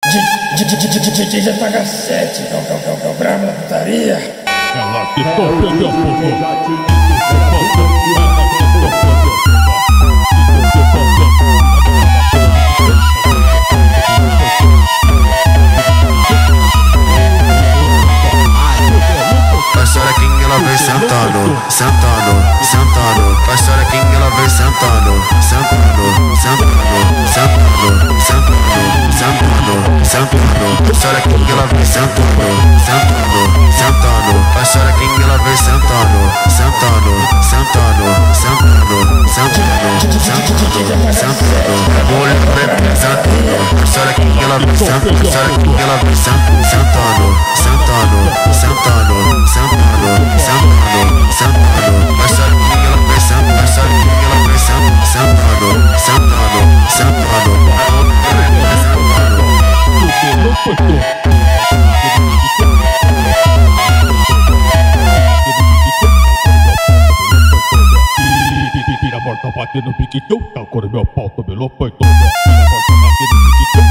DJ TH7, que é o brabo da putaria. Ela que toca de fogo. Passorequinha ela vem sentando, sentando, sentando. Passorequinha ela vem sentando, sentando, sentando, sentando, sentando, sentando, sentando. Passorequinha ela vem sentando, sentando, sentando. Passorequinha ela vem sentando, sentando, sentando, sentando, sentando, sentando, sentando. Mulher representando. Passorequinha ela vem sentando, passorequinha ela vem sentando, sentando, sentando, sentando, sentando, sentando. Passorequinha ela vem sentando, passorequinha ela vem sentando, sentando, sentando, sentando. Vira a porta batendo piquitão, tá cor meu pau, tô pelo peito. Vira a porta batendo piquitão.